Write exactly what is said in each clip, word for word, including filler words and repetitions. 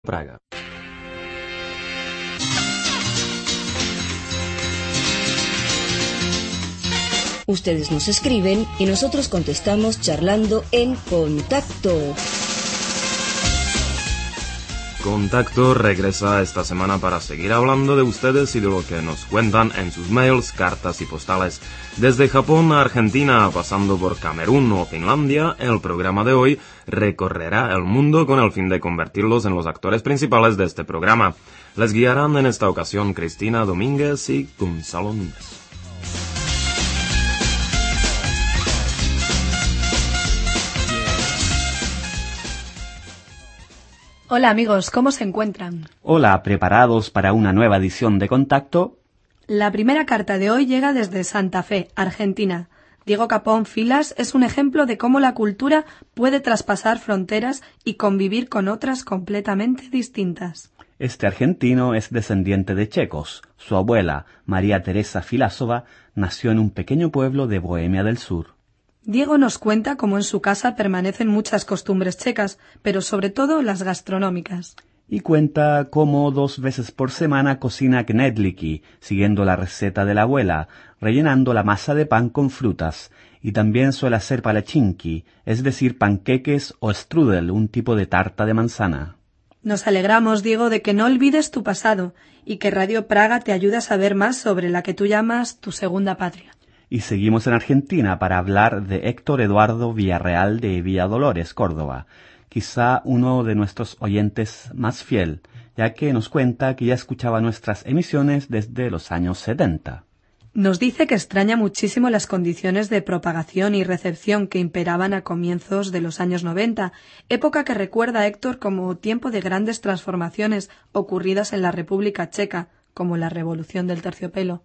Praga. Ustedes nos escriben y nosotros contestamos charlando en Contacto. Contacto regresa esta semana para seguir hablando de ustedes y de lo que nos cuentan en sus mails, cartas y postales. Desde Japón a Argentina, pasando por Camerún o Finlandia, el programa de hoy recorrerá el mundo con el fin de convertirlos en los actores principales de este programa. Les guiarán en esta ocasión Cristina Domínguez y Gonzalo Núñez. Hola amigos, ¿cómo se encuentran? Hola, ¿preparados para una nueva edición de Contacto? La primera carta de hoy llega desde Santa Fe, Argentina. Diego Capón Filas es un ejemplo de cómo la cultura puede traspasar fronteras y convivir con otras completamente distintas. Este argentino es descendiente de checos. Su abuela, María Teresa Filasova, nació en un pequeño pueblo de Bohemia del Sur. Diego nos cuenta cómo en su casa permanecen muchas costumbres checas, pero sobre todo las gastronómicas. Y cuenta cómo dos veces por semana cocina knedliki, siguiendo la receta de la abuela, rellenando la masa de pan con frutas. Y también suele hacer palachinki, es decir, panqueques o strudel, un tipo de tarta de manzana. Nos alegramos, Diego, de que no olvides tu pasado y que Radio Praga te ayude a saber más sobre la que tú llamas tu segunda patria. Y seguimos en Argentina para hablar de Héctor Eduardo Villarreal de Villadolores, Córdoba, quizá uno de nuestros oyentes más fiel, ya que nos cuenta que ya escuchaba nuestras emisiones desde los años setenta. Nos dice que extraña muchísimo las condiciones de propagación y recepción que imperaban a comienzos de los años noventa, época que recuerda a Héctor como tiempo de grandes transformaciones ocurridas en la República Checa, como la Revolución del Terciopelo.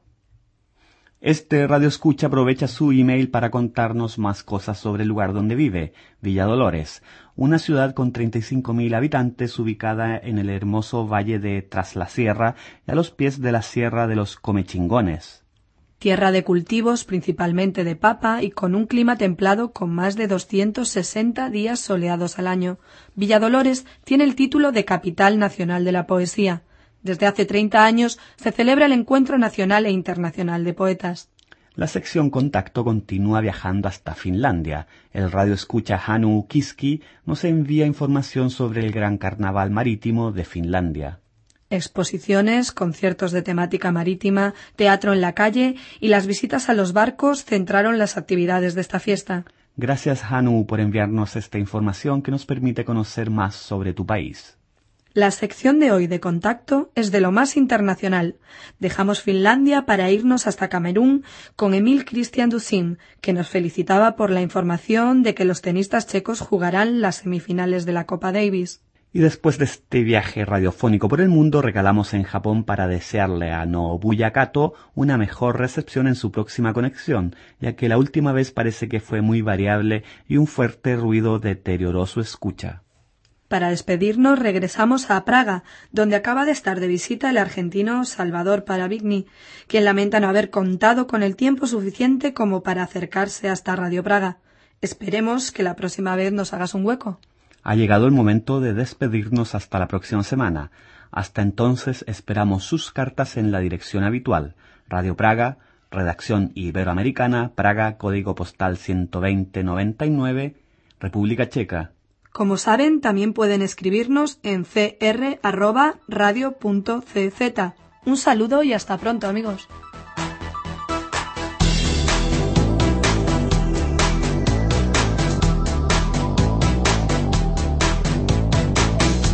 Este radioescucha aprovecha su email para contarnos más cosas sobre el lugar donde vive, Villadolores, una ciudad con treinta y cinco mil habitantes ubicada en el hermoso valle de Traslasierra y a los pies de la Sierra de los Comechingones. Tierra de cultivos, principalmente de papa, y con un clima templado con más de doscientos sesenta días soleados al año. Villadolores tiene el título de Capital Nacional de la Poesía. Desde hace treinta años se celebra el Encuentro Nacional e Internacional de Poetas. La sección Contacto continúa viajando hasta Finlandia. El radioescucha Hanu Kiski nos envía información sobre el gran carnaval marítimo de Finlandia. Exposiciones, conciertos de temática marítima, teatro en la calle y las visitas a los barcos centraron las actividades de esta fiesta. Gracias, Hanu, por enviarnos esta información que nos permite conocer más sobre tu país. La sección de hoy de Contacto es de lo más internacional. Dejamos Finlandia para irnos hasta Camerún con Emil Christian Dusin, que nos felicitaba por la información de que los tenistas checos jugarán las semifinales de la Copa Davis. Y después de este viaje radiofónico por el mundo, regalamos en Japón para desearle a Nobuya Kato una mejor recepción en su próxima conexión, ya que la última vez parece que fue muy variable y un fuerte ruido deterioró su escucha. Para despedirnos regresamos a Praga, donde acaba de estar de visita el argentino Salvador Paravigni, quien lamenta no haber contado con el tiempo suficiente como para acercarse hasta Radio Praga. Esperemos que la próxima vez nos hagas un hueco. Ha llegado el momento de despedirnos hasta la próxima semana. Hasta entonces esperamos sus cartas en la dirección habitual. Radio Praga, Redacción Iberoamericana, Praga, Código Postal ciento veinte noventa y nueve, República Checa. Como saben, también pueden escribirnos en c r arroba radio punto c z. Un saludo y hasta pronto, amigos.